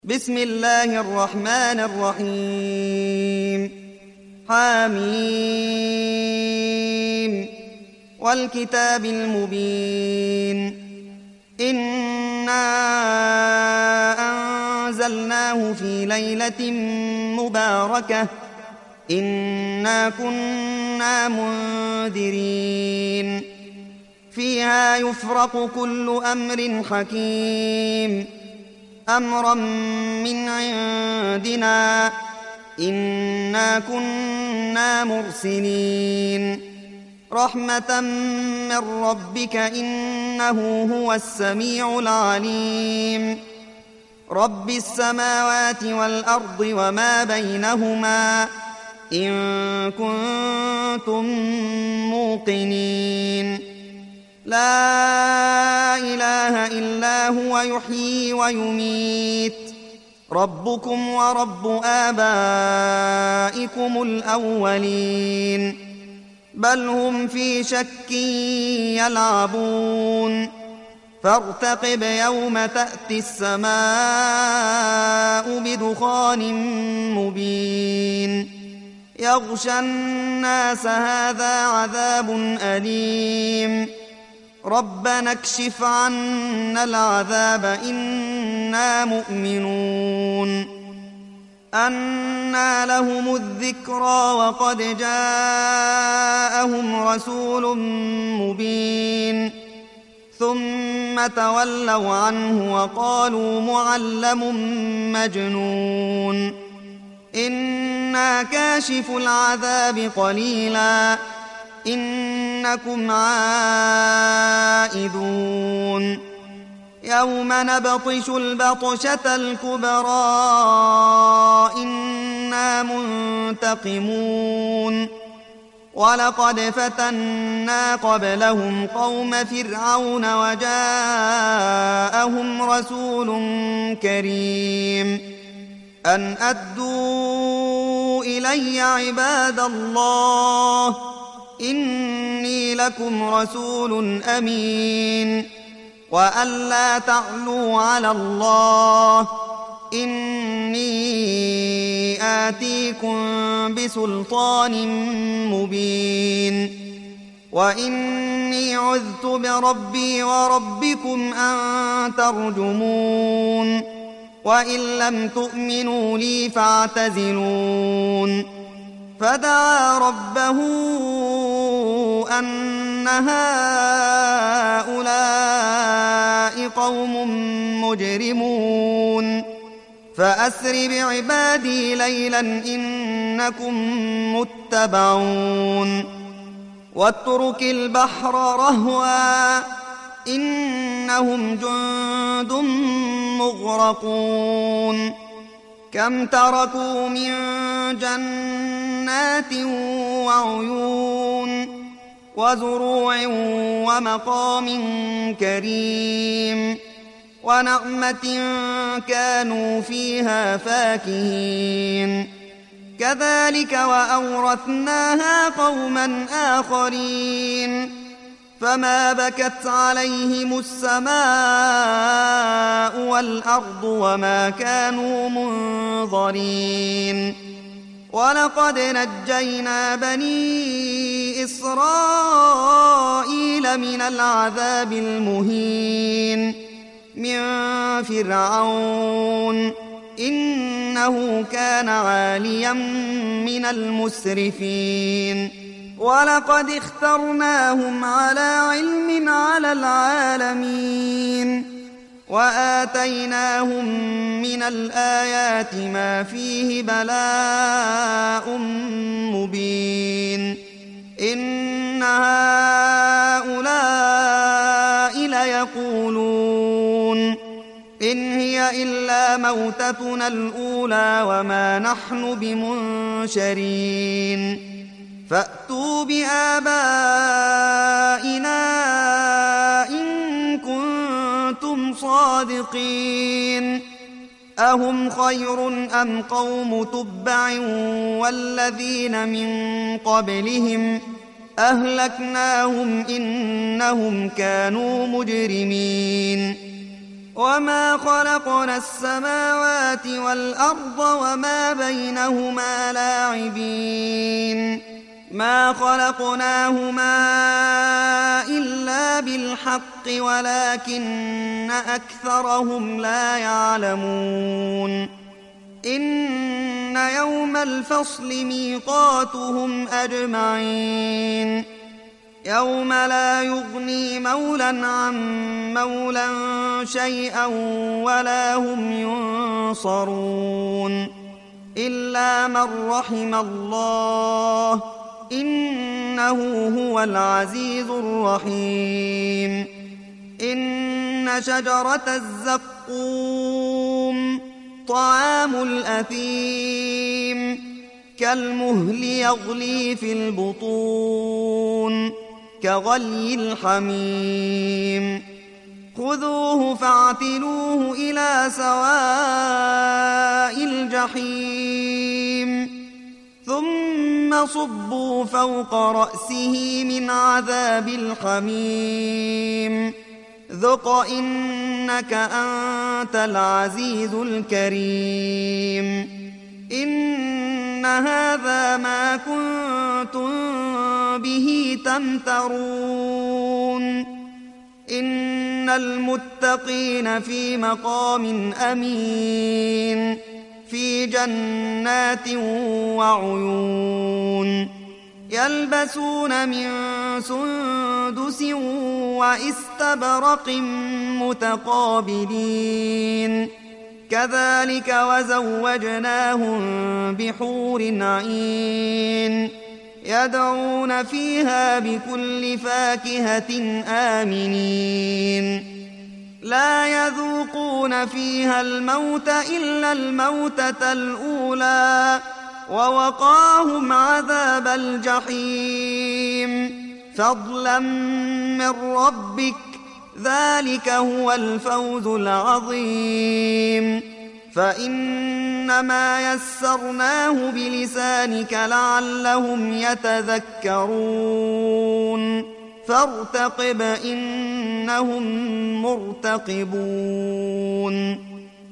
بسم الله الرحمن الرحيم حميم والكتاب المبين إنا أنزلناه في ليلة مباركة إنا كنا منذرين فيها يفرق كل أمر حكيم أمرا من عندنا إنا كنا مرسلين رحمة من ربك إنه هو السميع العليم رب السماوات والأرض وما بينهما إن كنتم موقنين لا إله إلا هو يحيي ويميت ربكم ورب آبائكم الأولين بل هم في شك يلعبون فارتقب يوم تأتي السماء بدخان مبين يغشى الناس هذا عذاب أليم ربنا اكشف عنا العذاب إنا مؤمنون أنى لهم الذكرى وقد جاءهم رسول مبين ثم تولوا عنه وقالوا معلم مجنون إنا كاشف العذاب قليلا إنكم عائدون يوم نبطش البطشة الكبرى إنا منتقمون ولقد فتنا قبلهم قوم فرعون وجاءهم رسول كريم أن أدوا إلي عباد الله إني لكم رسول أمين وأن لا تعلوا على الله إني آتيكم بسلطان مبين وإني عذت بربي وربكم أن ترجمون وإن لم تؤمنوا لي فاعتزلون فدعا ربه أن هؤلاء قوم مجرمون فأسر بعبادي ليلا إنكم متبعون واترك البحر رهوا إنهم جند مغرقون كم تركوا من جنات وعيون وزروع ومقام كريم ونعمة كانوا فيها فاكهين كذلك وأورثناها قوما آخرين فما بكت عليهم السماء والأرض وما كانوا منظرين ولقد نجينا بني إسرائيل من العذاب المهين من فرعون إنه كان عاليا من المسرفين ولقد اخترناهم على علم على العالمين وآتيناهم من الآيات ما فيه بلاء مبين إن هؤلاء ليقولون إن هي إلا موتتنا الأولى وما نحن بمنشرين فأتوا بآبائنا إن كنتم صادقين أهم خير أم قوم تبع والذين من قبلهم أهلكناهم إنهم كانوا مجرمين وما خلقنا السماوات والأرض وما بينهما لاعبين ما خلقناهما إلا بالحق ولكن أكثرهم لا يعلمون إن يوم الفصل ميقاتهم أجمعين يوم لا يغني مولى عن مولى شيئا ولا هم ينصرون إلا من رحم الله إنه هو العزيز الرحيم إن شجرة الزقوم طعام الأثيم كالمهل يغلي في البطون كغلي الحميم خذوه فاعتلوه إلى سواء الجحيم ثم صبوا فوق رأسه من عذاب الحميم ذق إنك أنت العزيز الكريم إن هذا ما كنتم به تمترون إن المتقين في مقام أمين في جنات وعيون يلبسون من سندس وإستبرق متقابلين كذلك وزوجناهم بحور عين يدعون فيها بكل فاكهة آمنين لا يذوقون فيها الموت إلا الموتة الأولى ووقاهم عذاب الجحيم فضلا من ربك ذلك هو الفوز العظيم فإنما يسرناه بلسانك لعلهم يتذكرون فارتقب إنهم مرتقبون